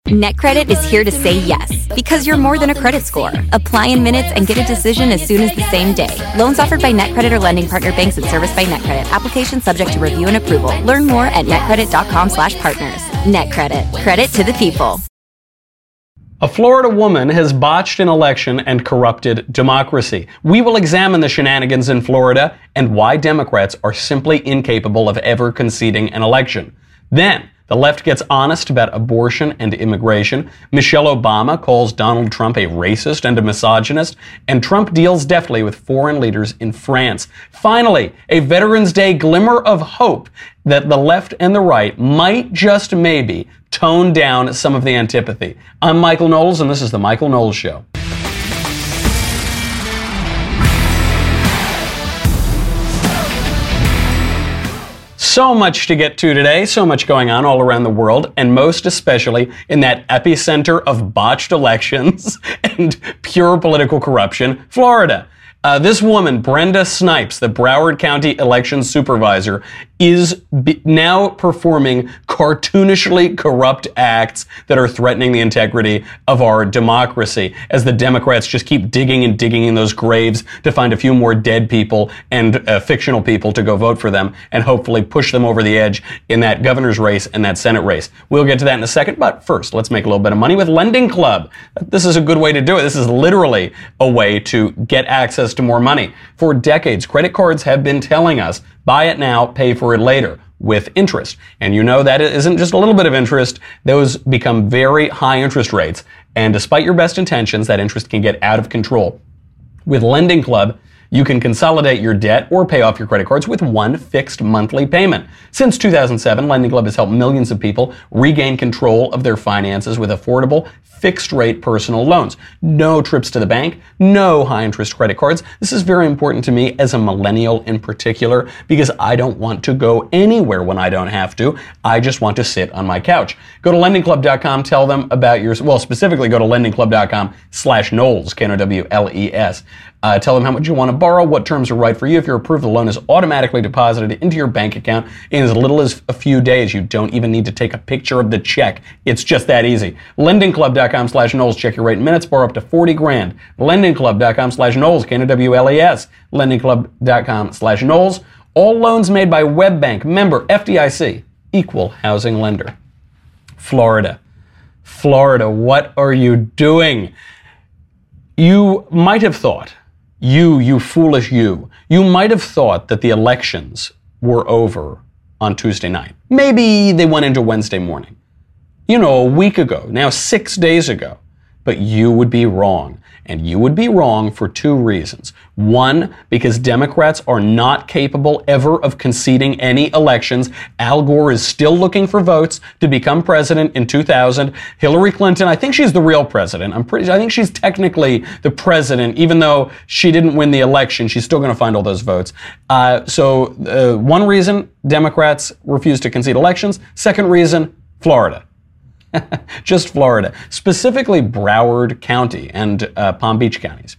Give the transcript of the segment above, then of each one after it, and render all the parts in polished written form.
NetCredit is here to say yes, because you're more than a credit score. Apply in minutes and get a decision as soon as the same day. Loans offered by NetCredit or lending partner banks and serviced by NetCredit. Application subject to review and approval. Learn more at netcredit.com/partners. NetCredit. Credit to the people. A Florida woman has botched an election and corrupted democracy. We will examine the shenanigans in Florida and why Democrats are simply incapable of ever conceding an election. Then, the left gets honest about abortion and immigration. Michelle Obama calls Donald Trump a racist and a misogynist. And Trump deals deftly with foreign leaders in France. Finally, a Veterans Day glimmer of hope that the left and the right might just maybe tone down some of the antipathy. I'm Michael Knowles, and this is The Michael Knowles Show. So much to get to today, so much going on all around the world, and most especially in that epicenter of botched elections and pure political corruption, Florida. This woman, Brenda Snipes, the Broward County election supervisor, is now performing cartoonishly corrupt acts that are threatening the integrity of our democracy as the Democrats just keep digging and digging in those graves to find a few more dead people and fictional people to go vote for them and hopefully push them over the edge in that governor's race and that Senate race. We'll get to that in a second, but first, let's make a little bit of money with Lending Club. This is a good way to do it. This is literally a way to get access to more money. For decades, credit cards have been telling us, buy it now, pay for it later, with interest. And you know that it isn't just a little bit of interest. Those become very high interest rates. And despite your best intentions, that interest can get out of control. With Lending Club, you can consolidate your debt or pay off your credit cards with one fixed monthly payment. Since 2007, Lending Club has helped millions of people regain control of their finances with affordable, fixed-rate personal loans. No trips to the bank, no high-interest credit cards. This is very important to me as a millennial in particular because I don't want to go anywhere when I don't have to. I just want to sit on my couch. Go to lendingclub.com, tell them about specifically go to lendingclub.com/Knowles, Knowles. Tell them how much you want to borrow, what terms are right for you. If you're approved, the loan is automatically deposited into your bank account in as little as a few days. You don't even need to take a picture of the check. It's just that easy. Lendingclub.com/Knowles. Check your rate in minutes. Borrow up to $40,000. Lendingclub.com/Knowles. Knowles. Lendingclub.com/Knowles. All loans made by WebBank. Member FDIC. Equal housing lender. Florida. Florida, what are you doing? You might have thought, you foolish you might have thought that the elections were over on Tuesday night. Maybe they went into Wednesday morning. A week ago, now 6 days ago. But you would be wrong. And you would be wrong for two reasons. One, because Democrats are not capable ever of conceding any elections. Al Gore is still looking for votes to become president in 2000. Hillary Clinton, I think she's the real president. I think she's technically the president, even though she didn't win the election. She's still going to find all those votes. One reason Democrats refuse to concede elections. Second reason, Florida. Just Florida, specifically Broward County and Palm Beach counties.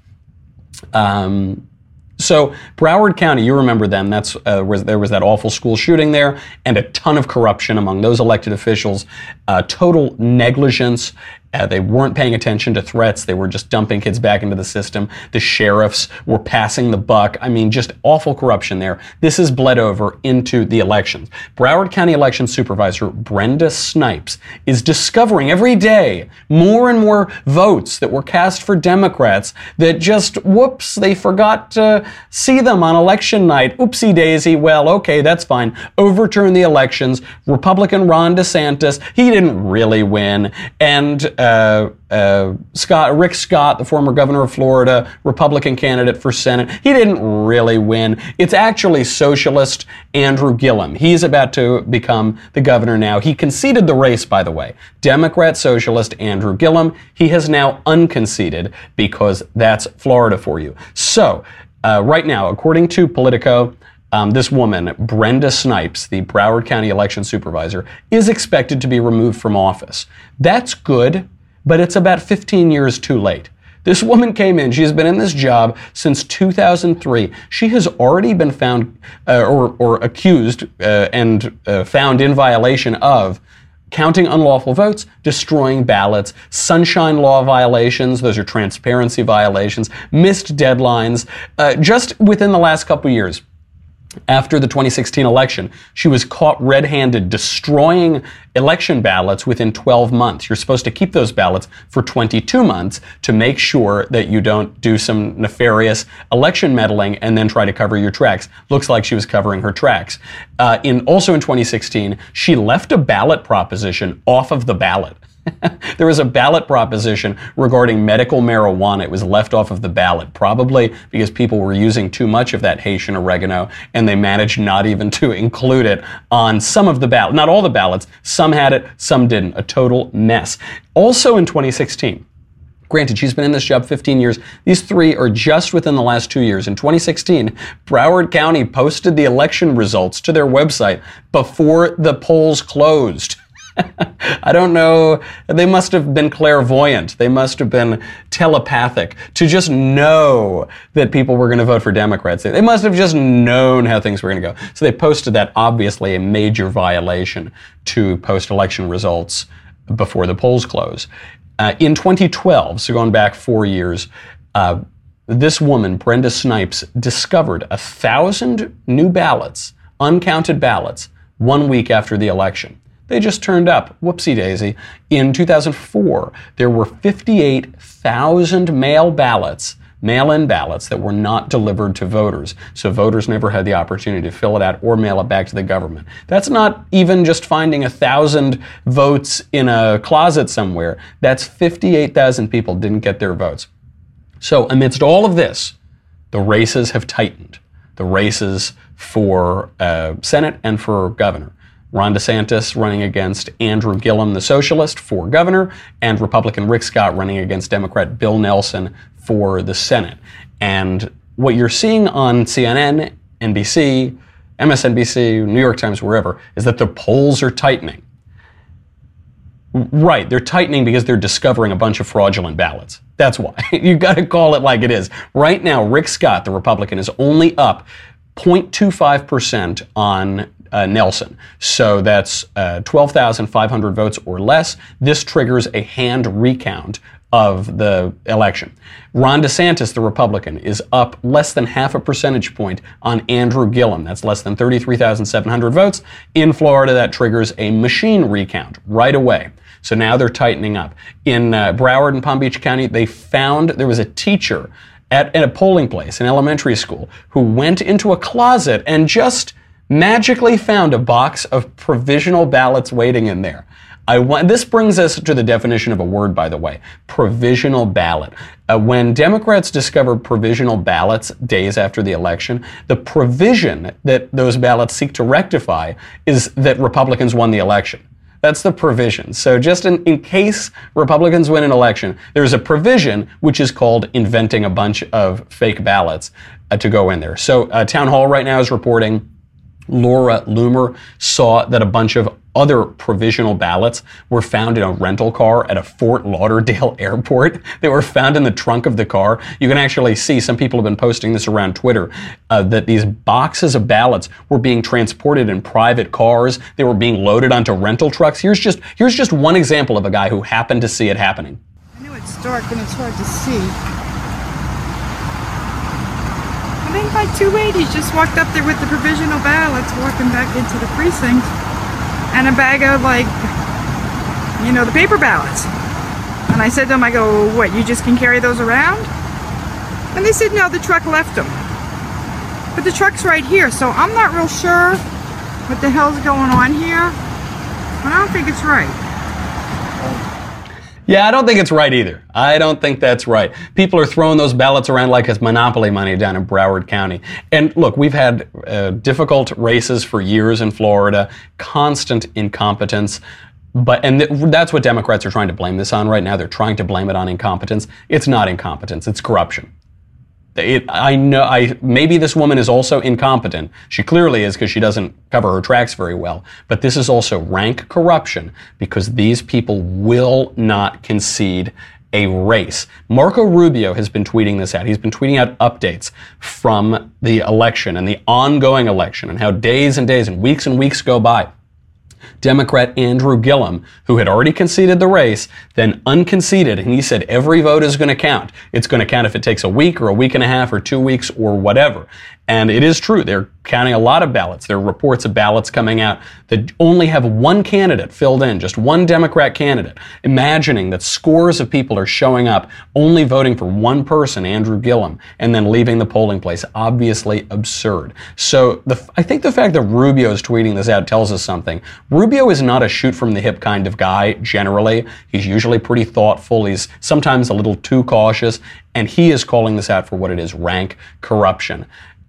So Broward County, you remember them. There was that awful school shooting there and a ton of corruption among those elected officials, total negligence. They weren't paying attention to threats. They were just dumping kids back into the system. The sheriffs were passing the buck. I mean, just awful corruption there. This has bled over into the elections. Broward County election supervisor Brenda Snipes is discovering every day more and more votes that were cast for Democrats that just, whoops, they forgot to see them on election night. Oopsie daisy. Well, okay, that's fine. Overturn the elections. Republican Ron DeSantis, he didn't really win. And Rick Scott, the former governor of Florida, Republican candidate for Senate, he didn't really win. It's actually socialist Andrew Gillum. He's about to become the governor now. He conceded the race, by the way. Democrat socialist Andrew Gillum. He has now unconceded because that's Florida for you. So, right now, according to Politico, this woman, Brenda Snipes, the Broward County election supervisor, is expected to be removed from office. That's good, but it's about 15 years too late. This woman came in, she's been in this job since 2003. She has already been found or accused and found in violation of counting unlawful votes, destroying ballots, sunshine law violations, those are transparency violations, missed deadlines. Just within the last couple years, after the 2016 election, she was caught red-handed destroying election ballots within 12 months. You're supposed to keep those ballots for 22 months to make sure that you don't do some nefarious election meddling and then try to cover your tracks. Looks like she was covering her tracks. Also in 2016, she left a ballot proposition off of the ballot. There was a ballot proposition regarding medical marijuana. It was left off of the ballot, probably because people were using too much of that Haitian oregano, and they managed not even to include it on some of the ballots. Not all the ballots. Some had it, some didn't. A total mess. Also in 2016, granted, she's been in this job 15 years. These three are just within the last 2 years. In 2016, Broward County posted the election results to their website before the polls closed. I don't know. They must have been clairvoyant. They must have been telepathic to just know that people were going to vote for Democrats. They must have just known how things were going to go. So they posted that, obviously a major violation to post election results before the polls close. In 2012, so going back 4 years, this woman, Brenda Snipes, discovered 1,000 new ballots, uncounted ballots, 1 week after the election. They just turned up. Whoopsie daisy. In 2004, there were 58,000 mail-in ballots that were not delivered to voters. So voters never had the opportunity to fill it out or mail it back to the government. That's not even just finding 1,000 votes in a closet somewhere. That's 58,000 people didn't get their votes. So amidst all of this, the races have tightened. The races for Senate and for governor. Ron DeSantis running against Andrew Gillum, the socialist, for governor, and Republican Rick Scott running against Democrat Bill Nelson for the Senate. And what you're seeing on CNN, NBC, MSNBC, New York Times, wherever, is that the polls are tightening. Right, they're tightening because they're discovering a bunch of fraudulent ballots. That's why. You've got to call it like it is. Right now, Rick Scott, the Republican, is only up 0.25% on Nelson. So that's 12,500 votes or less. This triggers a hand recount of the election. Ron DeSantis, the Republican, is up less than half a percentage point on Andrew Gillum. That's less than 33,700 votes. In Florida, that triggers a machine recount right away. So now they're tightening up. In Broward and Palm Beach County, they found there was a teacher at a polling place, an elementary school, who went into a closet and just magically found a box of provisional ballots waiting in there. This brings us to the definition of a word, by the way, provisional ballot. When Democrats discover provisional ballots days after the election, the provision that those ballots seek to rectify is that Republicans won the election. That's the provision. So just in case Republicans win an election, there's a provision which is called inventing a bunch of fake ballots to go in there. So Town Hall right now is reporting Laura Loomer saw that a bunch of other provisional ballots were found in a rental car at a Fort Lauderdale airport. They were found in the trunk of the car. You can actually see, some people have been posting this around Twitter, that these boxes of ballots were being transported in private cars. They were being loaded onto rental trucks. Here's just one example of a guy who happened to see it happening. I know it's dark and it's hard to see. I think like two ladies just walked up there with the provisional ballots, walking back into the precinct, and a bag of, like, you know, the paper ballots. And I said to them, I go, what, you just can carry those around? And they said, no, the truck left them. But the truck's right here, so I'm not real sure what the hell's going on here, but I don't think it's right. Yeah, I don't think it's right either. I don't think that's right. People are throwing those ballots around like it's Monopoly money down in Broward County. And look, we've had difficult races for years in Florida, constant incompetence. That's what Democrats are trying to blame this on right now. They're trying to blame it on incompetence. It's not incompetence, it's corruption. Maybe this woman is also incompetent. She clearly is, because she doesn't cover her tracks very well. But this is also rank corruption, because these people will not concede a race. Marco Rubio has been tweeting this out. He's been tweeting out updates from the election and the ongoing election, and how days and days and weeks go by. Democrat Andrew Gillum, who had already conceded the race, then unconceded, and he said every vote is going to count. It's going to count if it takes a week or a week and a half or 2 weeks or whatever. And it is true, they're counting a lot of ballots. There are reports of ballots coming out that only have one candidate filled in, just one Democrat candidate, imagining that scores of people are showing up only voting for one person, Andrew Gillum, and then leaving the polling place. Obviously absurd. So I think the fact that Rubio is tweeting this out tells us something. Rubio is not a shoot-from-the-hip kind of guy, generally. He's usually pretty thoughtful. He's sometimes a little too cautious, and he is calling this out for what it is, rank corruption.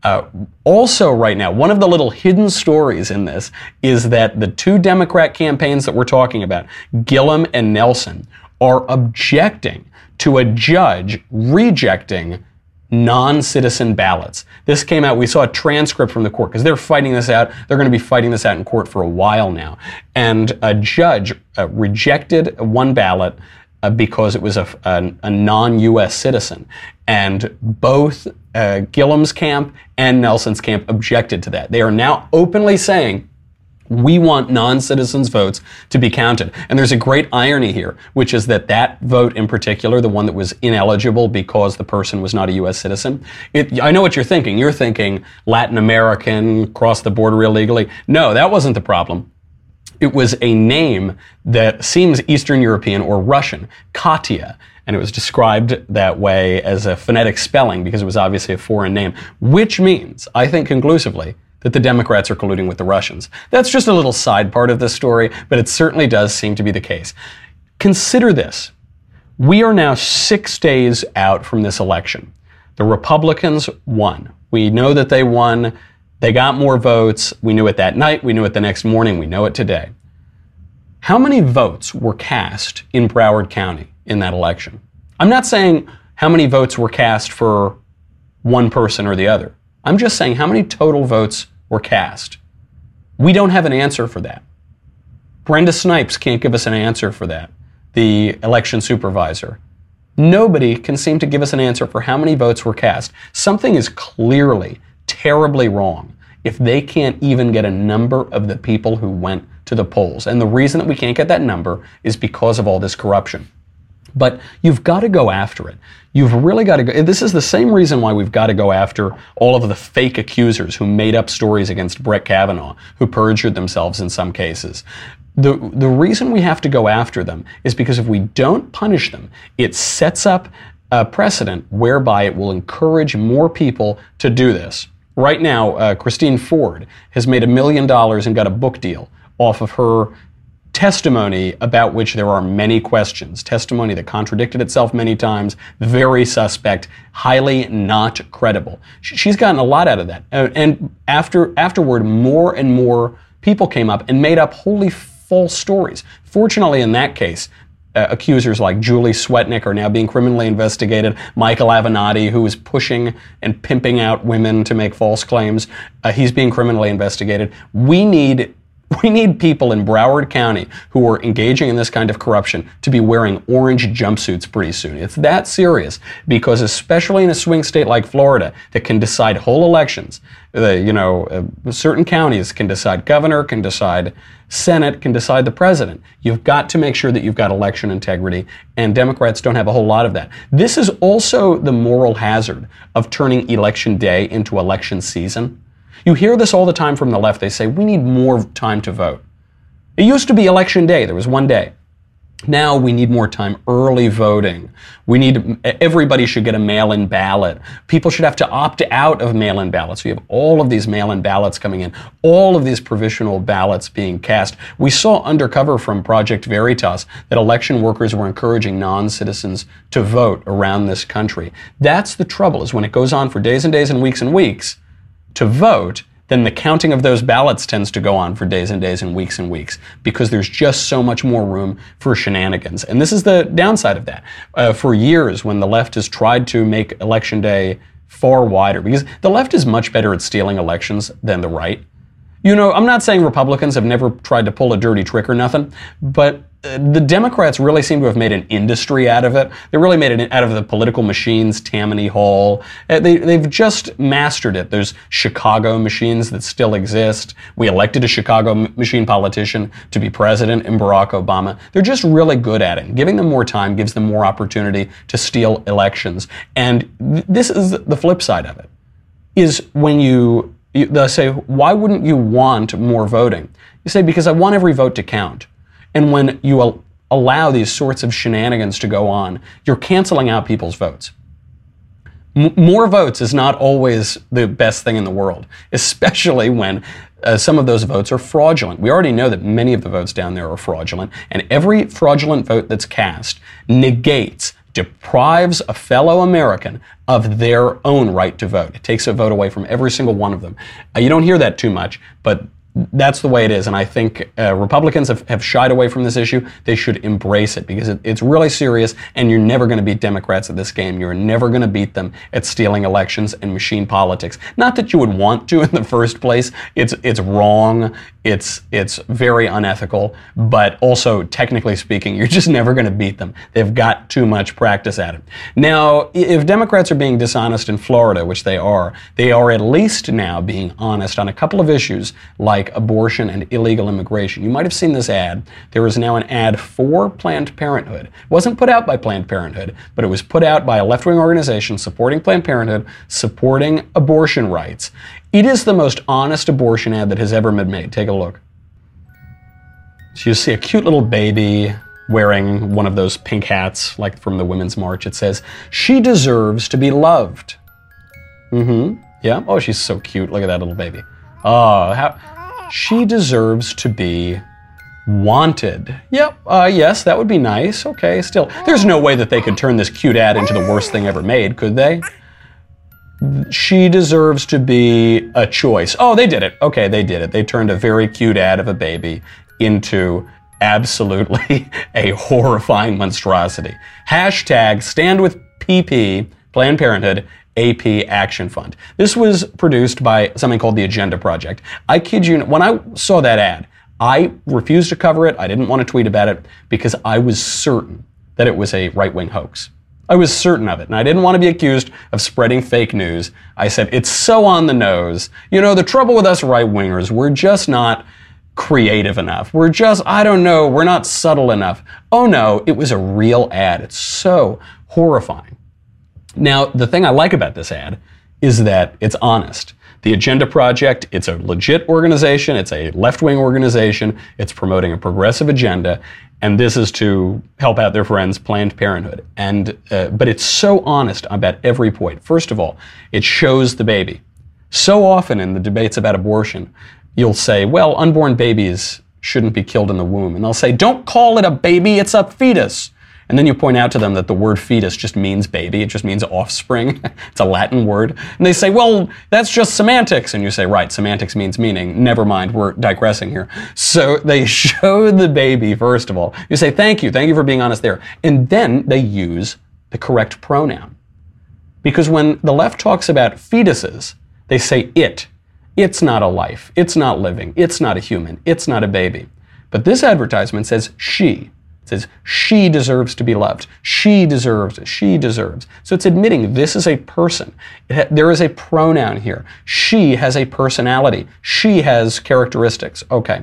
Also right now, one of the little hidden stories in this is that the two Democrat campaigns that we're talking about, Gillum and Nelson, are objecting to a judge rejecting non-citizen ballots. This came out, we saw a transcript from the court, because they're fighting this out. They're going to be fighting this out in court for a while now. And a judge rejected one ballot because it was a non-U.S. citizen. And both Gillum's camp and Nelson's camp objected to that. They are now openly saying, we want non-citizens' votes to be counted. And there's a great irony here, which is that vote in particular, the one that was ineligible because the person was not a U.S. citizen, I know what you're thinking. You're thinking Latin American, crossed the border illegally. No, that wasn't the problem. It was a name that seems Eastern European or Russian, Katya, and it was described that way as a phonetic spelling because it was obviously a foreign name, which means, I think conclusively, that the Democrats are colluding with the Russians. That's just a little side part of this story, but it certainly does seem to be the case. Consider this. We are now 6 days out from this election. The Republicans won. We know that they won. They got more votes. We knew it that night. We knew it the next morning. We know it today. How many votes were cast in Broward County in that election? I'm not saying how many votes were cast for one person or the other. I'm just saying how many total votes were cast. We don't have an answer for that. Brenda Snipes can't give us an answer for that, the election supervisor. Nobody can seem to give us an answer for how many votes were cast. Something is clearly terribly wrong if they can't even get a number of the people who went to the polls. And the reason that we can't get that number is because of all this corruption. But you've got to go after it. You've really got to go. This is the same reason why we've got to go after all of the fake accusers who made up stories against Brett Kavanaugh, who perjured themselves in some cases. The reason we have to go after them is because if we don't punish them, it sets up a precedent whereby it will encourage more people to do this. Right now, Christine Ford has made $1 million and got a book deal off of her testimony about which there are many questions. Testimony that contradicted itself many times, very suspect, highly not credible. She's gotten a lot out of that. And afterward, more and more people came up and made up wholly false stories. Fortunately, in that case, accusers like Julie Swetnick are now being criminally investigated. Michael Avenatti, who is pushing and pimping out women to make false claims, he's being criminally investigated. We need people in Broward County who are engaging in this kind of corruption to be wearing orange jumpsuits pretty soon. It's that serious because especially in a swing state like Florida that can decide whole elections, certain counties can decide governor, can decide Senate, can decide the president. You've got to make sure that you've got election integrity, and Democrats don't have a whole lot of that. This is also the moral hazard of turning election day into election season. You hear this all the time from the left. They say, we need more time to vote. It used to be election day. There was one day. Now we need more time early voting. Everybody should get a mail-in ballot. People should have to opt out of mail-in ballots. We have all of these mail-in ballots coming in, all of these provisional ballots being cast. We saw undercover from Project Veritas that election workers were encouraging non-citizens to vote around this country. That's the trouble, is when it goes on for days and days and weeks to vote, then the counting of those ballots tends to go on for days and days and weeks because there's just so much more room for shenanigans. And this is the downside of that. For years, when the left has tried to make Election Day far wider, because the left is much better at stealing elections than the right. I'm not saying Republicans have never tried to pull a dirty trick or nothing, but the Democrats really seem to have made an industry out of it. They really made it out of the political machines, Tammany Hall. They've just mastered it. There's Chicago machines that still exist. We elected a Chicago machine politician to be president in Barack Obama. They're just really good at it. Giving them more time gives them more opportunity to steal elections. And this is the flip side of it, is when they'll say, why wouldn't you want more voting? You say, because I want every vote to count. And when you allow these sorts of shenanigans to go on, you're canceling out people's votes. More votes is not always the best thing in the world, especially when some of those votes are fraudulent. We already know that many of the votes down there are fraudulent, and every fraudulent vote that's cast deprives a fellow American of their own right to vote. It takes a vote away from every single one of them. You don't hear that too much, but that's the way it is, and I think Republicans have shied away from this issue. They should embrace it because it's really serious, and you're never going to beat Democrats at this game. You're never going to beat them at stealing elections and machine politics. Not that you would want to in the first place. It's wrong. It's very unethical, but also, technically speaking, you're just never going to beat them. They've got too much practice at it. Now, if Democrats are being dishonest in Florida, which they are at least now being honest on a couple of issues like abortion and illegal immigration. You might have seen this ad. There is now an ad for Planned Parenthood. It wasn't put out by Planned Parenthood, but it was put out by a left-wing organization supporting Planned Parenthood, supporting abortion rights. It is the most honest abortion ad that has ever been made. Take a look. So you see a cute little baby wearing one of those pink hats, like from the Women's March. It says, "She deserves to be loved." Yeah. Oh, she's so cute. Look at that little baby. Oh, she deserves to be wanted. Yep. Yes, that would be nice. Okay, still. There's no way that they could turn this cute ad into the worst thing ever made, could they? She deserves to be a choice. Oh, they did it. Okay, they did it. They turned a very cute ad of a baby into absolutely a horrifying monstrosity. Hashtag stand with PP, Planned Parenthood, AP Action Fund. This was produced by something called the Agenda Project. I kid you, when I saw that ad, I refused to cover it. I didn't want to tweet about it because I was certain that it was a right-wing hoax. I was certain of it, and I didn't want to be accused of spreading fake news. I said, it's so on the nose. You know, the trouble with us right-wingers, we're just not creative enough. We're just, I don't know, we're not subtle enough. Oh no, it was a real ad. It's so horrifying. Now, the thing I like about this ad is that it's honest. The Agenda Project, it's a legit organization, it's a left-wing organization, it's promoting a progressive agenda, and this is to help out their friends, Planned Parenthood. But it's so honest about every point. First of all, it shows the baby. So often in the debates about abortion, you'll say, well, unborn babies shouldn't be killed in the womb. And they'll say, don't call it a baby, it's a fetus. And then you point out to them that the word fetus just means baby. It just means offspring. It's a Latin word. And they say, well, that's just semantics. And you say, right, semantics means meaning. Never mind, we're digressing here. So they show the baby, first of all. You say, thank you for being honest there. And then they use the correct pronoun. Because when the left talks about fetuses, they say it. It's not a life. It's not living. It's not a human. It's not a baby. But this advertisement says she. It says, she deserves to be loved. She deserves. So it's admitting this is a person. There is a pronoun here. She has a personality. She has characteristics. Okay.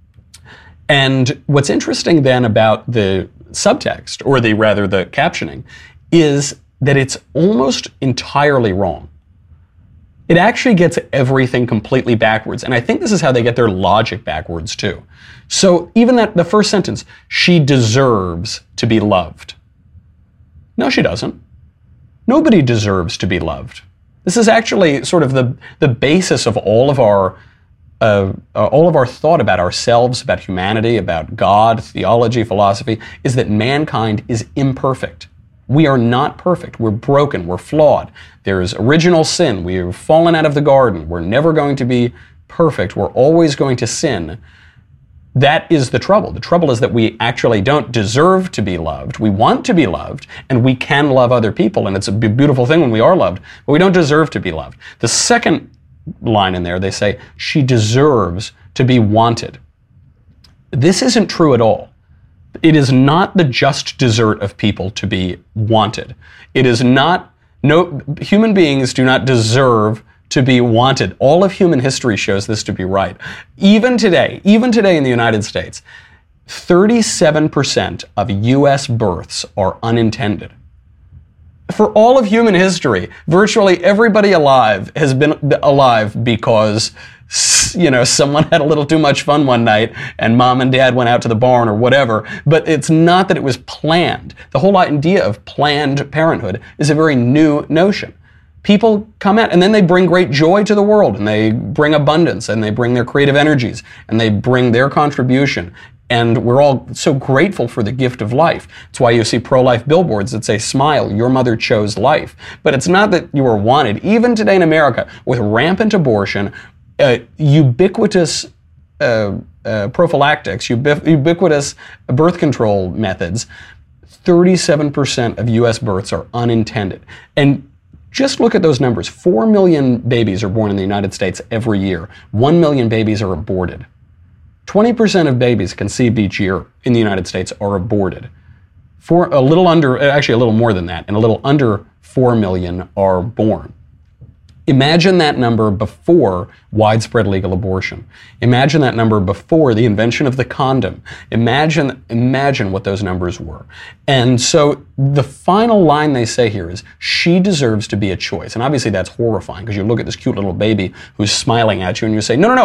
And what's interesting then about the subtext, or the captioning, is that it's almost entirely wrong. It actually gets everything completely backwards. And I think this is how they get their logic backwards too. So even the first sentence, she deserves to be loved. No, she doesn't. Nobody deserves to be loved. This is actually sort of the basis of all of our thought about ourselves, about humanity, about God, theology, philosophy, is that mankind is imperfect. We are not perfect. We're broken. We're flawed. There's original sin. We've fallen out of the garden. We're never going to be perfect. We're always going to sin. That is the trouble. The trouble is that we actually don't deserve to be loved. We want to be loved, and we can love other people, and it's a beautiful thing when we are loved, but we don't deserve to be loved. The second line in there, they say, she deserves to be wanted. This isn't true at all. It is not the just desert of people to be wanted. It is not, no, human beings do not deserve to be wanted. All of human history shows this to be right. Even today in the United States, 37% of U.S. births are unintended. For all of human history, virtually everybody alive has been alive because, you know, someone had a little too much fun one night and mom and dad went out to the barn or whatever. But it's not that it was planned. The whole idea of Planned Parenthood is a very new notion. People come out and then they bring great joy to the world, and they bring abundance, and they bring their creative energies, and they bring their contribution. And we're all so grateful for the gift of life. It's why you see pro-life billboards that say, "Smile, your mother chose life." But it's not that you are wanted. Even today in America, with rampant abortion, ubiquitous prophylactics, ubiquitous birth control methods, 37% of U.S. births are unintended. And just look at those numbers. 4 million babies are born in the United States every year. 1 million babies are aborted. 20% of babies conceived each year in the United States are aborted. A little more than that, and a little under 4 million are born. Imagine that number before widespread legal abortion. Imagine that number before the invention of the condom. Imagine what those numbers were. And so the final line they say here is, she deserves to be a choice. And obviously that's horrifying, because you look at this cute little baby who's smiling at you and you say, no,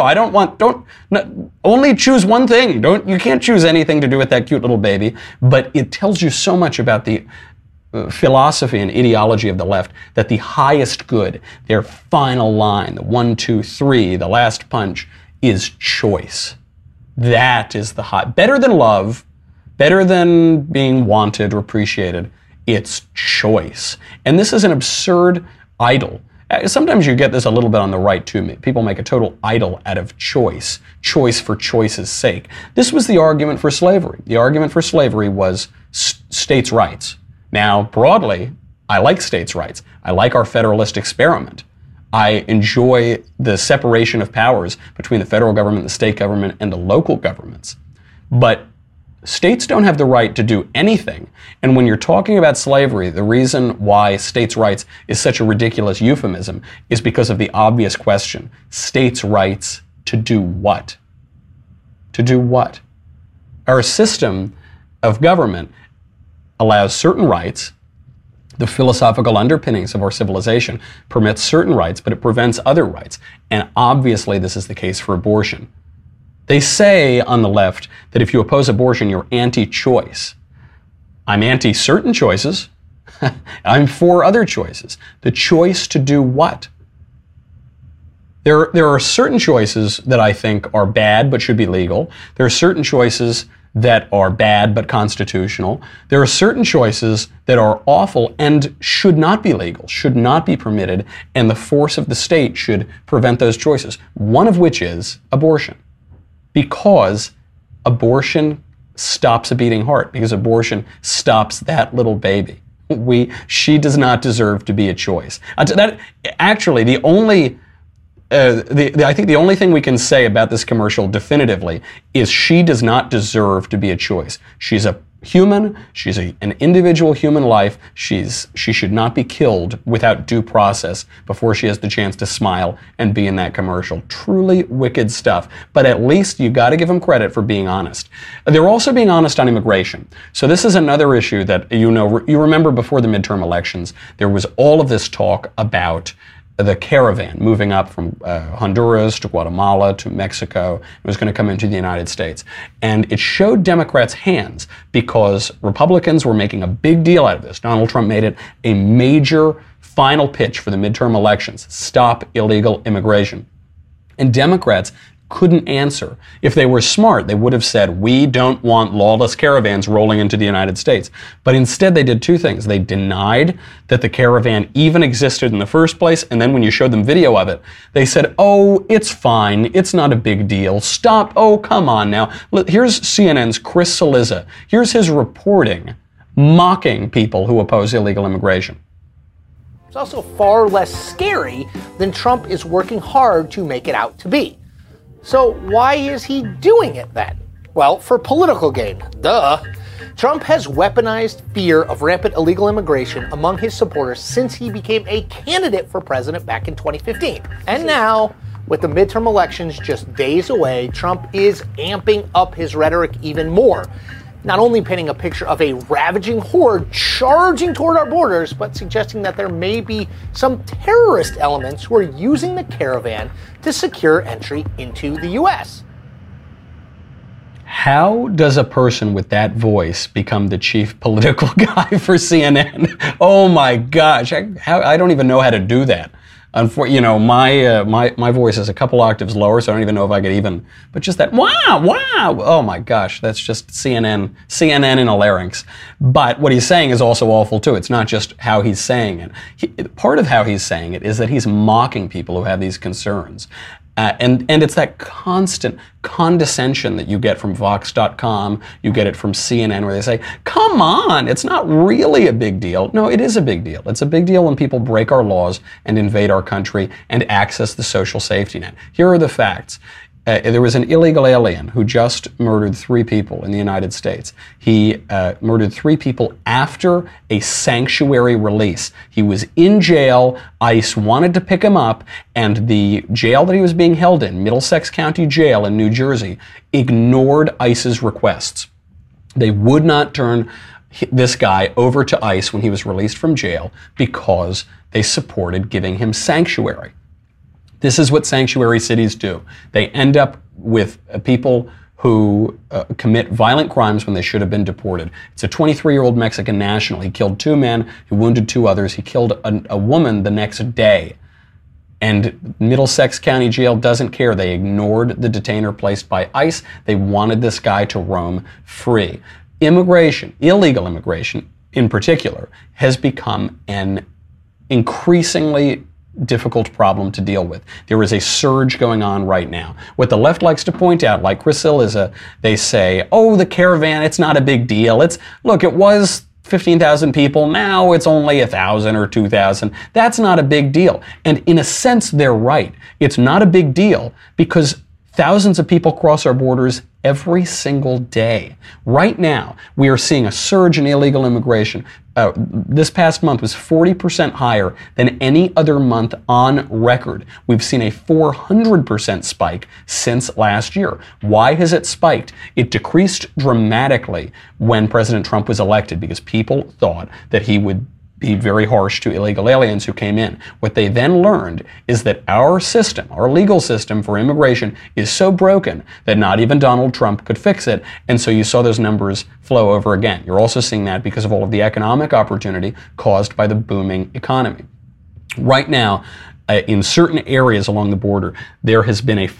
only choose one thing. You can't choose anything to do with that cute little baby. But it tells you so much about the philosophy and ideology of the left, that the highest good, their final line, the 1, 2, 3, the last punch, is choice. That is the high. Better than love, better than being wanted or appreciated, it's choice. And this is an absurd idol. Sometimes you get this a little bit on the right too. People make a total idol out of choice for choice's sake. This was the argument for slavery. The argument for slavery was states' rights. Now, broadly, I like states' rights. I like our federalist experiment. I enjoy the separation of powers between the federal government, the state government, and the local governments. But states don't have the right to do anything. And when you're talking about slavery, the reason why states' rights is such a ridiculous euphemism is because of the obvious question. States' rights to do what? To do what? Our system of government allows certain rights. The philosophical underpinnings of our civilization permits certain rights, but it prevents other rights. And obviously this is the case for abortion. They say on the left that if you oppose abortion, you're anti-choice. I'm anti-certain choices. I'm for other choices. The choice to do what? There are certain choices that I think are bad but should be legal. There are certain choices that are bad but constitutional. There are certain choices that are awful and should not be legal, should not be permitted, and the force of the state should prevent those choices, one of which is abortion. Because abortion stops a beating heart, because abortion stops that little baby. She does not deserve to be a choice. Actually, I think the only thing we can say about this commercial definitively is she does not deserve to be a choice. She's a human. She's an individual human life. She should not be killed without due process before she has the chance to smile and be in that commercial. Truly wicked stuff. But at least you got to give them credit for being honest. They're also being honest on immigration. So this is another issue that you remember before the midterm elections, there was all of this talk about the caravan moving up from Honduras to Guatemala to Mexico. It was going to come into the United States. And it showed Democrats' hands because Republicans were making a big deal out of this. Donald Trump made it a major final pitch for the midterm elections. Stop illegal immigration. And Democrats couldn't answer. If they were smart, they would have said, we don't want lawless caravans rolling into the United States. But instead they did two things. They denied that the caravan even existed in the first place, and then when you showed them video of it, they said, oh, it's fine, it's not a big deal, stop, oh, come on now. Here's CNN's Chris Cillizza. Here's his reporting, mocking people who oppose illegal immigration. It's also far less scary than Trump is working hard to make it out to be. So why is he doing it then? Well, for political gain. Duh. Trump has weaponized fear of rampant illegal immigration among his supporters since he became a candidate for president back in 2015. And now, with the midterm elections just days away, Trump is amping up his rhetoric even more. Not only painting a picture of a ravaging horde charging toward our borders, but suggesting that there may be some terrorist elements who are using the caravan to secure entry into the U.S. How does a person with that voice become the chief political guy for CNN? Oh my gosh, I don't even know how to do that. You know, my voice is a couple octaves lower, so I don't even know if I could even. But just that wow. Oh my gosh, that's just CNN in a larynx. But what he's saying is also awful too. It's not just how he's saying it. Part of how he's saying it is that he's mocking people who have these concerns. And it's that constant condescension that you get from Vox.com, you get it from CNN, where they say, come on, it's not really a big deal. No, it is a big deal. It's a big deal when people break our laws and invade our country and access the social safety net. Here are the facts. There was an illegal alien who just murdered 3 people in the United States. He murdered 3 people after a sanctuary release. He was in jail. ICE wanted to pick him up, and the jail that he was being held in, Middlesex County Jail in New Jersey, ignored ICE's requests. They would not turn this guy over to ICE when he was released from jail because they supported giving him sanctuary. This is what sanctuary cities do. They end up with people who commit violent crimes when they should have been deported. It's a 23-year-old Mexican national. He killed 2 men, he wounded 2 others. He killed a woman the next day. And Middlesex County Jail doesn't care. They ignored the detainer placed by ICE. They wanted this guy to roam free. Immigration, illegal immigration in particular, has become an increasingly difficult problem to deal with. There is a surge going on right now. What the left likes to point out, like Chris Cillizza, they say, oh, the caravan, it's not a big deal. Look, it was 15,000 people. Now it's only 1,000 or 2,000. That's not a big deal. And in a sense, they're right. It's not a big deal because thousands of people cross our borders every single day. Right now, we are seeing a surge in illegal immigration. This past month was 40% higher than any other month on record. We've seen a 400% spike since last year. Why has it spiked? It decreased dramatically when President Trump was elected because people thought that he would be very harsh to illegal aliens who came in. What they then learned is that our system, our legal system for immigration, is so broken that not even Donald Trump could fix it, and so you saw those numbers flow over again. You're also seeing that because of all of the economic opportunity caused by the booming economy. Right now, in certain areas along the border, there has been a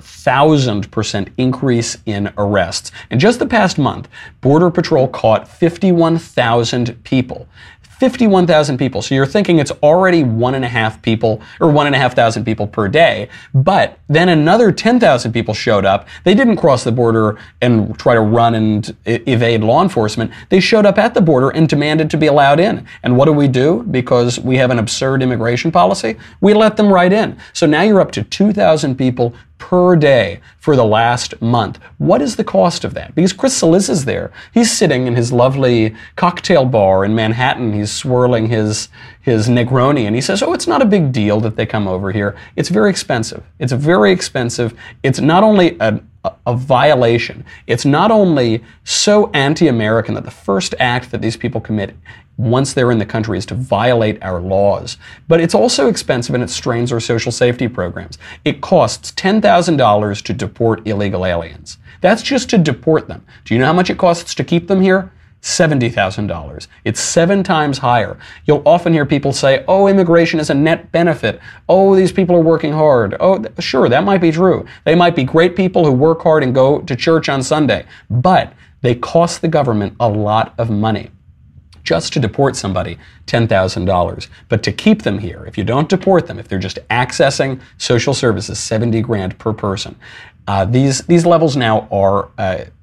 4,000% increase in arrests. In just the past month, Border Patrol caught 51,000 people. 51,000 people. So you're thinking it's already 1,500 people per day, but then another 10,000 people showed up. They didn't cross the border and try to run and evade law enforcement. They showed up at the border and demanded to be allowed in. And what do? Because we have an absurd immigration policy? We let them right in. So now you're up to 2,000 people per day for the last month. What is the cost of that? Because Chris Cillizza's there. He's sitting in his lovely cocktail bar in Manhattan. He's swirling his Negroni, and he says, oh, it's not a big deal that they come over here. It's very expensive. It's very expensive. It's not only a violation. It's not only so anti-American that the first act that these people commit once they're in the country is to violate our laws, but it's also expensive and it strains our social safety programs. It costs $10,000 to deport illegal aliens. That's just to deport them. Do you know how much it costs to keep them here? $70,000. It's 7 times higher. You'll often hear people say, oh, immigration is a net benefit. Oh, these people are working hard. Oh, sure, that might be true. They might be great people who work hard and go to church on Sunday, but they cost the government a lot of money. Just to deport somebody, $10,000. But to keep them here, if you don't deport them, if they're just accessing social services, $70,000 per person. These levels now are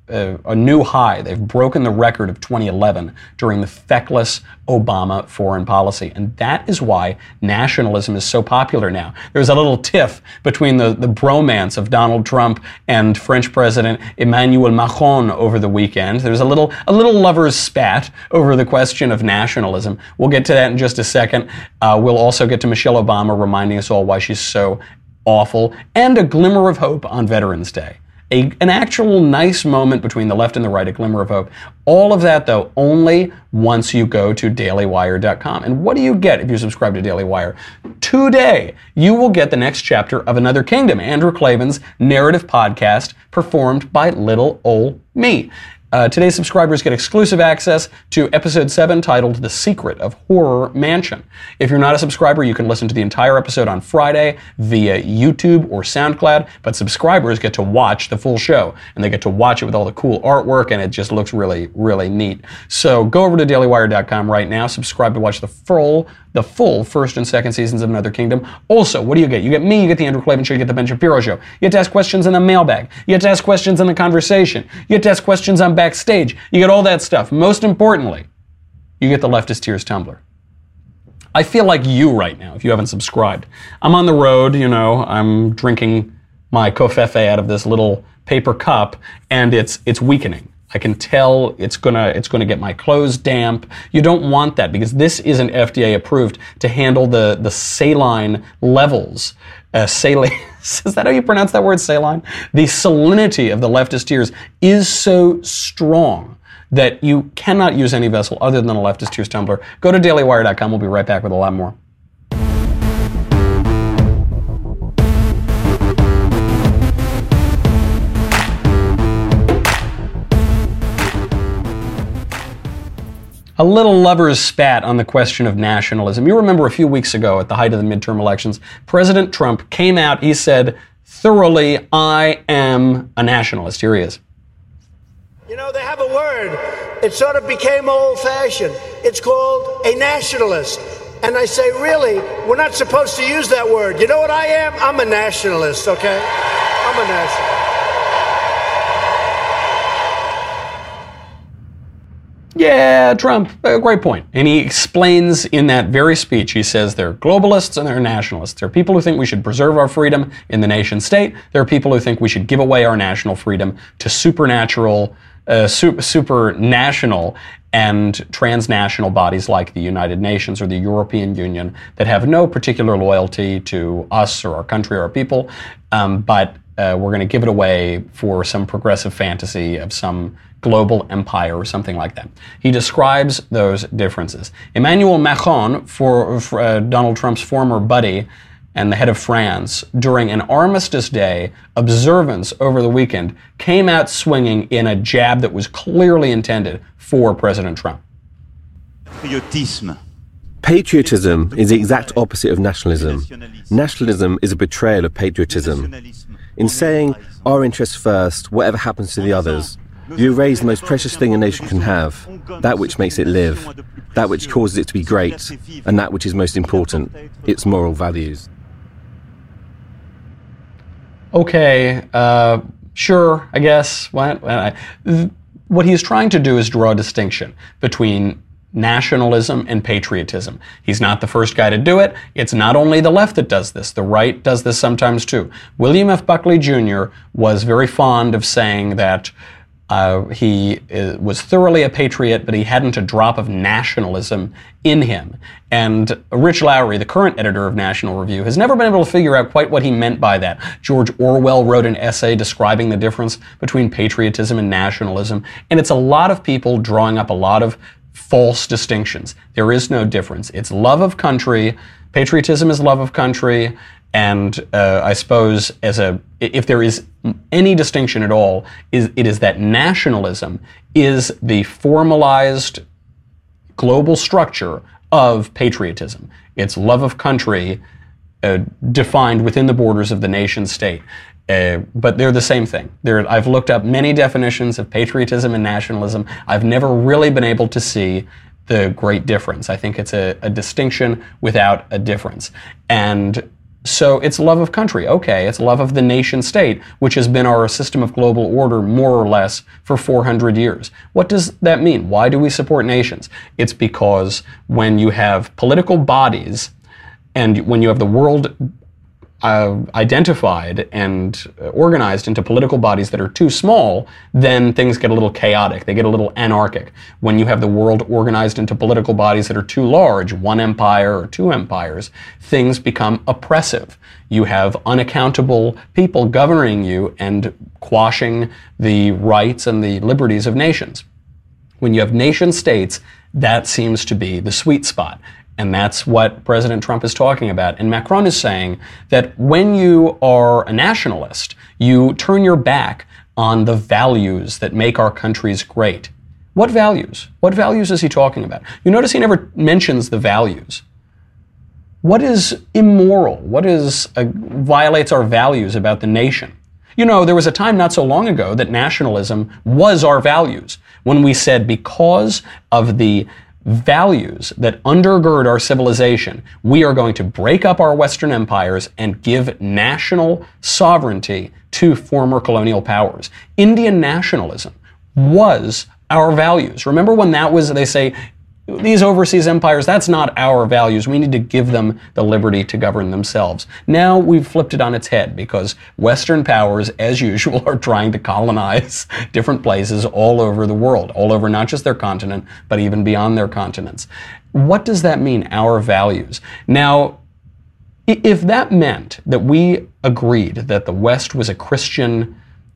a new high. They've broken the record of 2011 during the feckless Obama foreign policy. And that is why nationalism is so popular now. There's a little tiff between the bromance of Donald Trump and French President Emmanuel Macron over the weekend. There's a little lover's spat over the question of nationalism. We'll get to that in just a second. We'll also get to Michelle Obama reminding us all why she's so awful, and a glimmer of hope on Veterans Day. An actual nice moment between the left and the right, a glimmer of hope. All of that, though, only once you go to dailywire.com. And what do you get if you subscribe to Daily Wire? Today, you will get the next chapter of Another Kingdom, Andrew Klavan's narrative podcast performed by little ol' me. Today's subscribers get exclusive access to episode 7 titled The Secret of Horror Mansion. If you're not a subscriber, you can listen to the entire episode on Friday via YouTube or SoundCloud, but subscribers get to watch the full show, and they get to watch it with all the cool artwork, and it just looks really, really neat. So go over to dailywire.com right now, subscribe to watch the full first and second seasons of Another Kingdom. Also, what do you get? You get me, you get the Andrew Klavan Show, you get the Ben Shapiro Show. You get to ask questions in the mailbag. You get to ask questions in the conversation. You get to ask questions on Backstage. You get all that stuff. Most importantly, you get the Leftist Tears Tumbler. I feel like you right now, if you haven't subscribed. I'm on the road, I'm drinking my covfefe out of this little paper cup, and it's weakening. I can tell it's gonna get my clothes damp. You don't want that because this isn't FDA approved to handle the saline levels. Saline, is that how you pronounce that word, saline? The salinity of the Leftist Tears is so strong that you cannot use any vessel other than a Leftist Tears tumbler. Go to dailywire.com. We'll be right back with a lot more. A little lover's spat on the question of nationalism. You remember a few weeks ago at the height of the midterm elections, President Trump came out, he said, thoroughly, I am a nationalist. Here he is. They have a word. It sort of became old-fashioned. It's called a nationalist. And I say, really, we're not supposed to use that word. You know what I am? I'm a nationalist, okay? I'm a nationalist. Yeah, Trump, great point. And he explains in that very speech, he says there are globalists and there are nationalists. There are people who think we should preserve our freedom in the nation state. There are people who think we should give away our national freedom to supranational and transnational bodies like the United Nations or the European Union that have no particular loyalty to us or our country or our people, but we're going to give it away for some progressive fantasy of some global empire or something like that. He describes those differences. Emmanuel Macron, for Donald Trump's former buddy and the head of France, during an Armistice Day observance over the weekend, came out swinging in a jab that was clearly intended for President Trump. Patriotism is the exact opposite of nationalism. Nationalism is a betrayal of patriotism. In saying, our interests first, whatever happens to the others, you erase the most precious thing a nation can have, that which makes it live, that which causes it to be great, and that which is most important, its moral values. Okay, sure, I guess. What he's trying to do is draw a distinction between nationalism and patriotism. He's not the first guy to do it. It's not only the left that does this. The right does this sometimes too. William F. Buckley Jr. was very fond of saying that he was thoroughly a patriot, but he hadn't a drop of nationalism in him. And Rich Lowry, the current editor of National Review, has never been able to figure out quite what he meant by that. George Orwell wrote an essay describing the difference between patriotism and nationalism, and it's a lot of people drawing up a lot of false distinctions. There is no difference. It's love of country. Patriotism is love of country. And I suppose if there is any distinction at all, it is that nationalism is the formalized global structure of patriotism. It's love of country defined within the borders of the nation state. But they're the same thing. I've looked up many definitions of patriotism and nationalism. I've never really been able to see the great difference. I think it's a distinction without a difference. And So it's love of country. Okay, it's love of the nation state, which has been our system of global order more or less for 400 years. What does that mean? Why do we support nations? It's because when you have political bodies and when you have the world identified and organized into political bodies that are too small, then things get a little chaotic. They get a little anarchic. When you have the world organized into political bodies that are too large, one empire or two empires, things become oppressive. You have unaccountable people governing you and quashing the rights and the liberties of nations. When you have nation states, that seems to be the sweet spot. And that's what President Trump is talking about. And Macron is saying that when you are a nationalist, you turn your back on the values that make our countries great. What values? What values is he talking about? You notice he never mentions the values. What is immoral? What is violates our values about the nation? You know, there was a time not so long ago that nationalism was our values. When we said because of the values that undergird our civilization, we are going to break up our Western empires and give national sovereignty to former colonial powers. Indian nationalism was our values. Remember when that was, they say, these overseas empires, that's not our values. We need to give them the liberty to govern themselves. Now we've flipped it on its head because Western powers, as usual, are trying to colonize different places all over the world, all over not just their continent, but even beyond their continents. What does that mean, our values? Now, if that meant that we agreed that the West was a Christian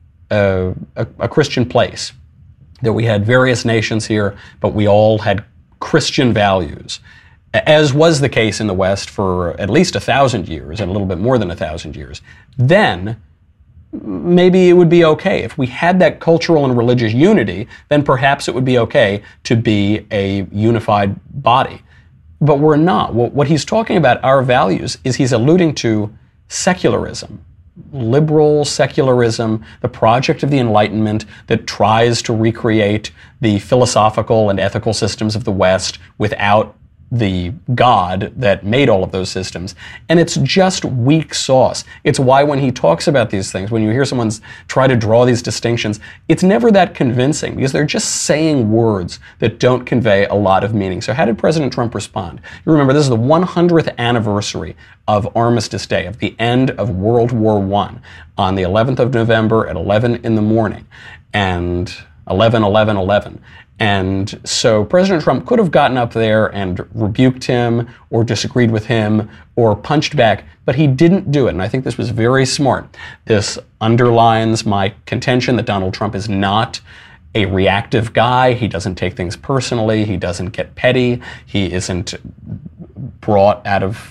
place, that we had various nations here, but we all had Christian values, as was the case in the West for at least 1,000 years and a little bit more than 1,000 years, then maybe it would be okay. If we had that cultural and religious unity, then perhaps it would be okay to be a unified body. But we're not. What he's talking about, our values, is he's alluding to secularism. Liberal secularism, the project of the Enlightenment that tries to recreate the philosophical and ethical systems of the West without the God that made all of those systems. And it's just weak sauce. It's why when he talks about these things, when you hear someone try to draw these distinctions, it's never that convincing because they're just saying words that don't convey a lot of meaning. So how did President Trump respond? You remember, this is the 100th anniversary of Armistice Day, of the end of World War I, on the 11th of November at 11 in the morning, and 11/11/11. And so President Trump could have gotten up there and rebuked him or disagreed with him or punched back, but he didn't do it. And I think this was very smart. This underlines my contention that Donald Trump is not a reactive guy. He doesn't take things personally. He doesn't get petty. He isn't brought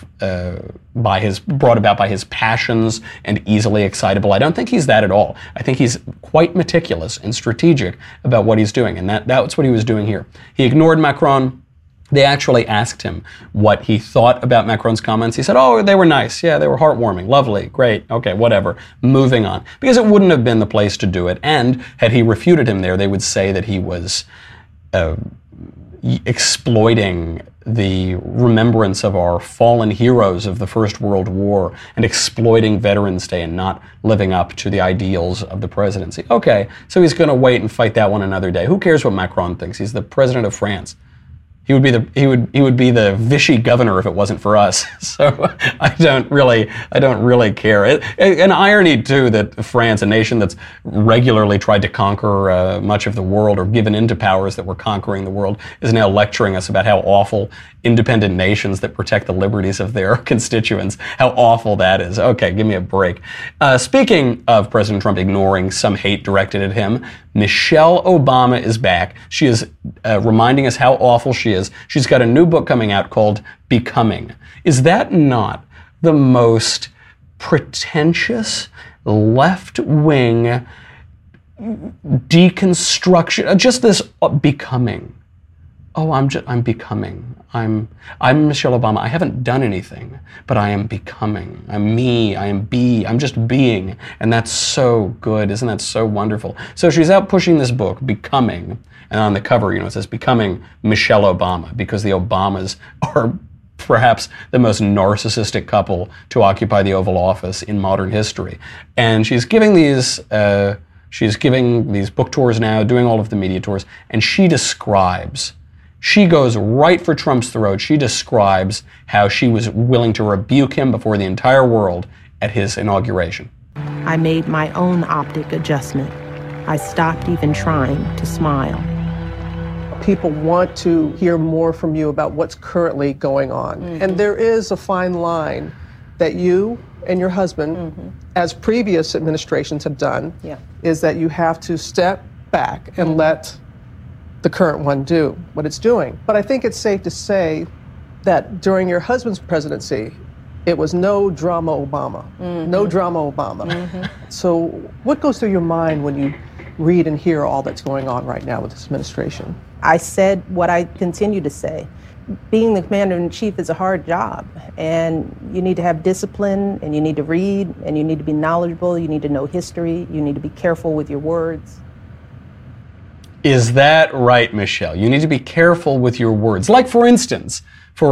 about by his passions and easily excitable. I don't think he's that at all. I think he's quite meticulous and strategic about what he's doing, and that's what he was doing here. He ignored Macron. They actually asked him what he thought about Macron's comments. He said, oh, they were nice. Yeah, they were heartwarming. Lovely. Great. Okay, whatever. Moving on. Because it wouldn't have been the place to do it. And had he refuted him there, they would say that he was exploiting the remembrance of our fallen heroes of the First World War and exploiting Veterans Day and not living up to the ideals of the presidency. Okay, so he's going to wait and fight that one another day. Who cares what Macron thinks? He's the president of France. He would be the Vichy governor if it wasn't for us. So I don't really care. An irony too that France, a nation that's regularly tried to conquer much of the world or given into powers that were conquering the world, is now lecturing us about how awful independent nations that protect the liberties of their constituents, how awful that is. Okay, give me a break. Speaking of President Trump ignoring some hate directed at him, Michelle Obama is back. She is reminding us how awful she is. She's got a new book coming out called Becoming. Is that not the most pretentious, left-wing deconstruction? Just this becoming. Oh, I'm becoming. I'm Michelle Obama. I haven't done anything, but I am becoming. I'm me. I am I'm just being. And that's so good. Isn't that so wonderful? So she's out pushing this book, Becoming. And on the cover, it says Becoming Michelle Obama, because the Obamas are perhaps the most narcissistic couple to occupy the Oval Office in modern history. And she's giving these book tours now, doing all of the media tours, and she goes right for Trump's throat. She describes how she was willing to rebuke him before the entire world at his inauguration. I made my own optic adjustment. I stopped even trying to smile. People want to hear more from you about what's currently going on. Mm-hmm. And there is a fine line that you and your husband, as previous administrations have done, is that you have to step back and let the current one do what it's doing. But I think it's safe to say that during your husband's presidency, it was no drama Obama. No drama Obama. So what goes through your mind when you read and hear all that's going on right now with this administration? I said what I continue to say. Being the commander-in-chief is a hard job, and you need to have discipline, and you need to read, and you need to be knowledgeable, you need to know history, you need to be careful with your words. Is that right, Michelle? You need to be careful with your words. Like, for instance,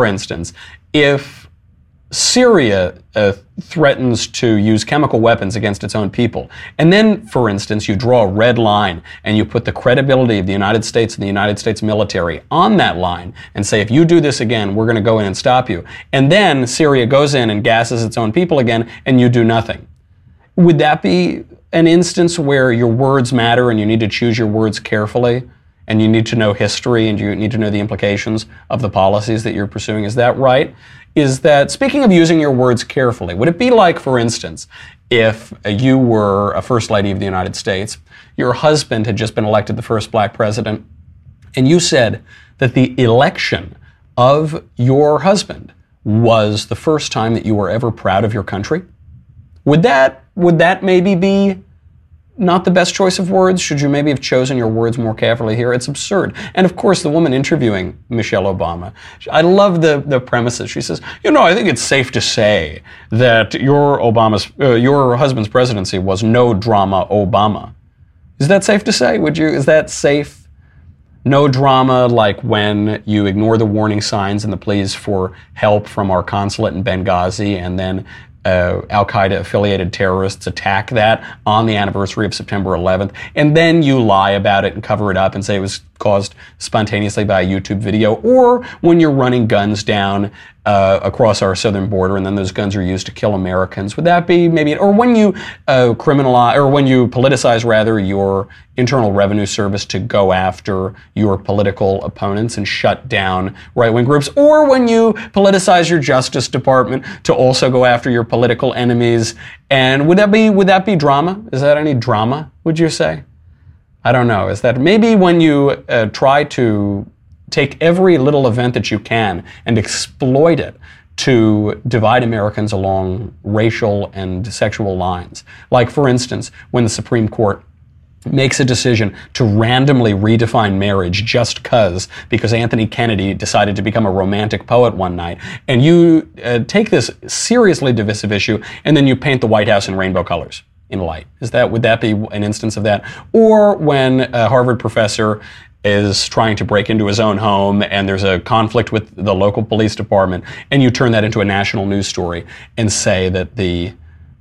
if Syria threatens to use chemical weapons against its own people, and then, for instance, you draw a red line and you put the credibility of the United States and the United States military on that line and say, if you do this again, we're going to go in and stop you. And then Syria goes in and gasses its own people again, and you do nothing. Would that be an instance where your words matter and you need to choose your words carefully, and you need to know history and you need to know the implications of the policies that you're pursuing? Is that right? Is that, speaking of using your words carefully, would it be like, for instance, if you were a First Lady of the United States, your husband had just been elected the first black president, and you said that the election of your husband was the first time that you were ever proud of your country? Would that maybe be not the best choice of words? Should you maybe have chosen your words more carefully here? It's absurd. And of course, the woman interviewing Michelle Obama, I love the premises. She says, I think it's safe to say that your husband's presidency was no drama Obama. Is that safe to say? Is that safe? No drama, like when you ignore the warning signs and the pleas for help from our consulate in Benghazi, and then Al-Qaeda affiliated terrorists attack that on the anniversary of September 11th, and then you lie about it and cover it up and say it was caused spontaneously by a YouTube video, or when you're running guns down across our southern border and then those guns are used to kill Americans. Would that be maybe, or when you politicize rather your Internal Revenue Service to go after your political opponents and shut down right-wing groups, or when you politicize your Justice Department to also go after your political enemies? And would that be drama? Is that any drama, would you say? I don't know. Is that maybe when you try to take every little event that you can and exploit it to divide Americans along racial and sexual lines? Like, for instance, when the Supreme Court makes a decision to randomly redefine marriage just because Anthony Kennedy decided to become a romantic poet one night, and you take this seriously divisive issue and then you paint the White House in rainbow colors in light. Would that be an instance of that? Or when a Harvard professor is trying to break into his own home and there's a conflict with the local police department, and you turn that into a national news story and say that the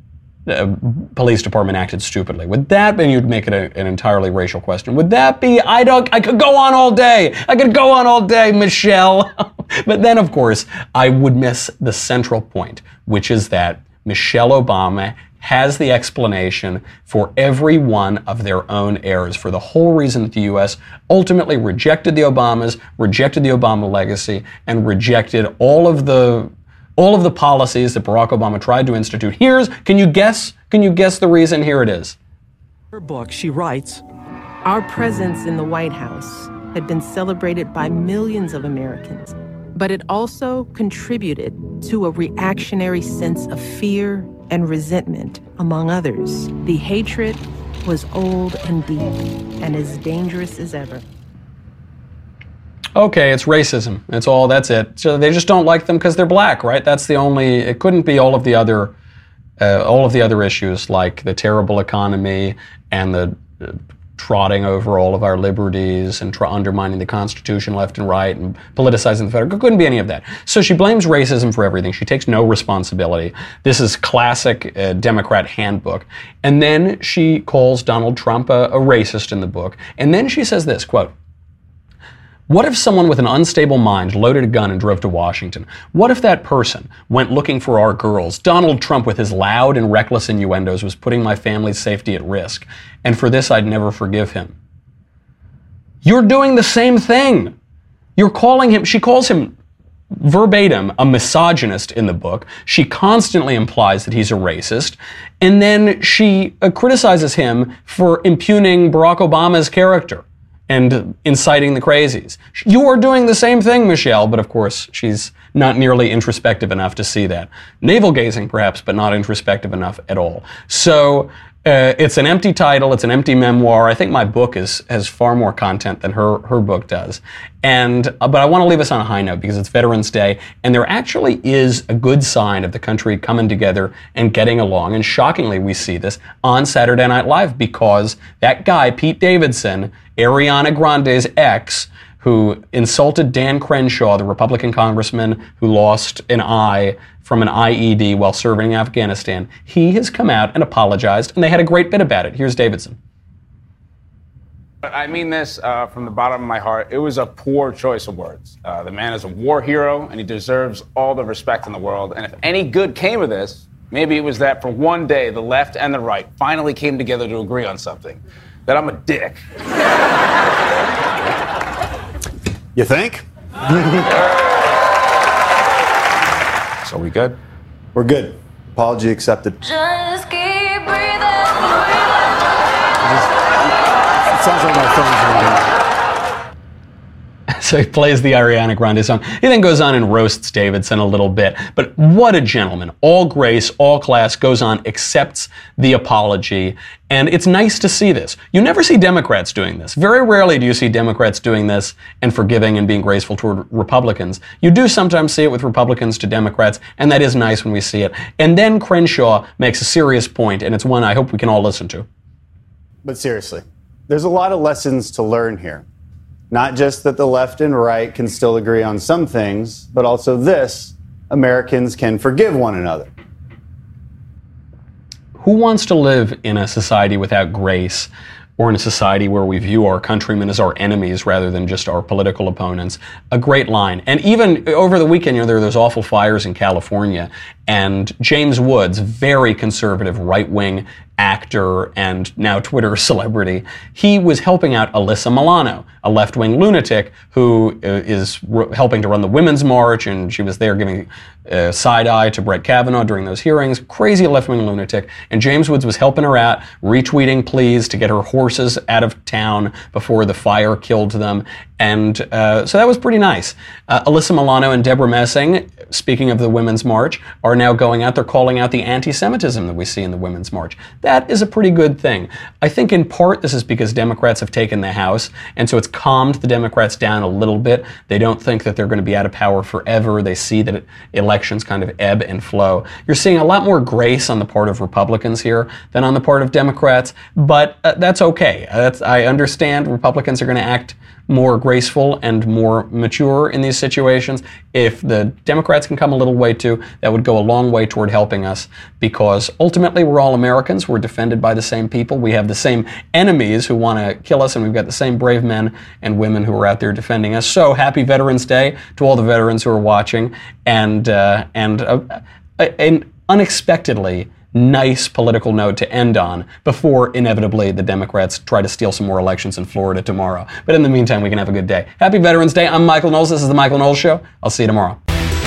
police department acted stupidly. Would that be, you'd make it an entirely racial question? Would that be, I could go on all day. Michelle. But then, of course, I would miss the central point, which is that Michelle Obama has the explanation for every one of their own errors, for the whole reason that the U.S. ultimately rejected the Obamas, rejected the Obama legacy, and rejected all of the policies that Barack Obama tried to institute. Can you guess the reason? Here it is. Her book, she writes, Our presence in the White House had been celebrated by millions of Americans, but it also contributed to a reactionary sense of fear and resentment among others. The hatred was old and deep and as dangerous as ever. Okay, it's racism. That's it. So they just don't like them because they're black, right? It couldn't be all of the other issues like the terrible economy and the trotting over all of our liberties and undermining the Constitution left and right and politicizing the federal. It couldn't be any of that. So she blames racism for everything. She takes no responsibility. This is classic Democrat handbook. And then she calls Donald Trump a racist in the book. And then she says this, quote, "What if someone with an unstable mind loaded a gun and drove to Washington? What if that person went looking for our girls? Donald Trump, with his loud and reckless innuendos, was putting my family's safety at risk. And for this, I'd never forgive him." You're doing the same thing. You're calling him, she calls him verbatim a misogynist in the book. She constantly implies that he's a racist. And then she criticizes him for impugning Barack Obama's character and inciting the crazies. You are doing the same thing, Michelle, but of course she's not nearly introspective enough to see that. Navel-gazing perhaps, but not introspective enough at all. So it's an empty title, it's an empty memoir. I think my book has far more content than her book does. But I want to leave us on a high note because it's Veterans Day, and there actually is a good sign of the country coming together and getting along. And shockingly, we see this on Saturday Night Live because that guy, Pete Davidson, Ariana Grande's ex, who insulted Dan Crenshaw, the Republican congressman who lost an eye from an IED while serving in Afghanistan, he has come out and apologized, and they had a great bit about it. Here's Davidson. I mean this from the bottom of my heart. It was a poor choice of words. The man is a war hero, and he deserves all the respect in the world. And if any good came of this, maybe it was that for one day, the left and the right finally came together to agree on something. That I'm a dick. You think? So we good? We're good. Apology accepted. Just keep breathing. It sounds like my phone's ringing. So he plays the Ariana Grande song. He then goes on and roasts Davidson a little bit. But what a gentleman. All grace, all class, goes on, accepts the apology. And it's nice to see this. You never see Democrats doing this. Very rarely do you see Democrats doing this and forgiving and being graceful toward Republicans. You do sometimes see it with Republicans to Democrats, and that is nice when we see it. And then Crenshaw makes a serious point, and it's one I hope we can all listen to. But seriously, there's a lot of lessons to learn here. Not just that the left and right can still agree on some things, but also this: Americans can forgive one another. Who wants to live in a society without grace, or in a society where we view our countrymen as our enemies rather than just our political opponents? A great line. And even over the weekend, there were those awful fires in California, and James Woods, very conservative, right-wing actor and now Twitter celebrity, he was helping out Alyssa Milano, a left-wing lunatic who is helping to run the Women's March, and she was there giving side-eye to Brett Kavanaugh during those hearings. Crazy left-wing lunatic. And James Woods was helping her out, retweeting pleas to get her horses out of town before the fire killed them. And so that was pretty nice. Alyssa Milano and Deborah Messing, speaking of the Women's March, are now going out. They're calling out the anti-Semitism that we see in the Women's March. That is a pretty good thing. I think in part this is because Democrats have taken the House, and so it's calmed the Democrats down a little bit. They don't think that they're going to be out of power forever. They see that elections kind of ebb and flow. You're seeing a lot more grace on the part of Republicans here than on the part of Democrats, but that's okay. I understand Republicans are going to act more graceful and more mature in these situations. If the Democrats can come a little way too, that would go a long way toward helping us, because ultimately we're all Americans. We're defended by the same people. We have the same enemies who want to kill us, and we've got the same brave men and women who are out there defending us. So happy Veterans Day to all the veterans who are watching, and an unexpectedly nice political note to end on before inevitably the Democrats try to steal some more elections in Florida tomorrow. But in the meantime, we can have a good day. Happy Veterans Day. I'm Michael Knowles. This is The Michael Knowles Show. I'll see you tomorrow.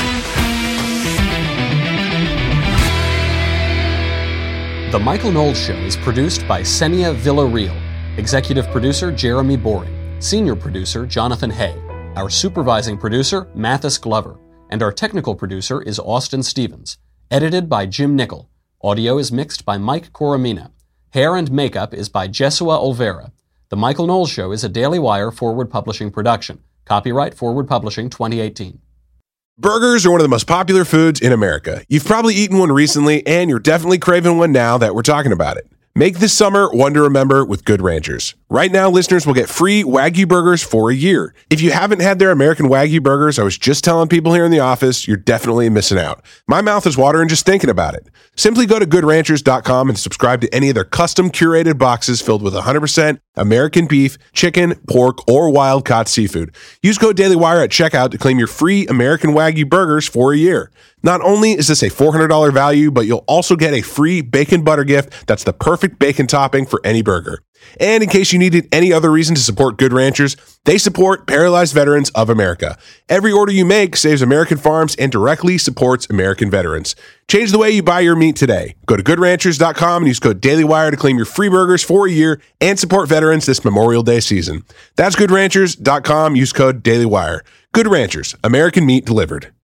The Michael Knowles Show is produced by Senia Villarreal. Executive producer Jeremy Boring. Senior producer Jonathan Hay. Our supervising producer Mathis Glover. And our technical producer is Austin Stevens. Edited by Jim Nickel. Audio is mixed by Mike Coromina. Hair and makeup is by Jesua Olvera. The Michael Knowles Show is a Daily Wire Forward Publishing production. Copyright Forward Publishing 2018. Burgers are one of the most popular foods in America. You've probably eaten one recently, and you're definitely craving one now that we're talking about it. Make this summer one to remember with Good Ranchers. Right now, listeners will get free Wagyu burgers for a year. If you haven't had their American Wagyu burgers, I was just telling people here in the office, you're definitely missing out. My mouth is watering just thinking about it. Simply go to GoodRanchers.com and subscribe to any of their custom curated boxes filled with 100% American beef, chicken, pork, or wild-caught seafood. Use code DailyWire at checkout to claim your free American Wagyu burgers for a year. Not only is this a $400 value, but you'll also get a free bacon butter gift that's the perfect bacon topping for any burger. And in case you needed any other reason to support Good Ranchers, they support Paralyzed Veterans of America. Every order you make saves American farms and directly supports American veterans. Change the way you buy your meat today. Go to GoodRanchers.com and use code DailyWire to claim your free burgers for a year and support veterans this Memorial Day season. That's GoodRanchers.com. Use code DailyWire. Good Ranchers, American meat delivered.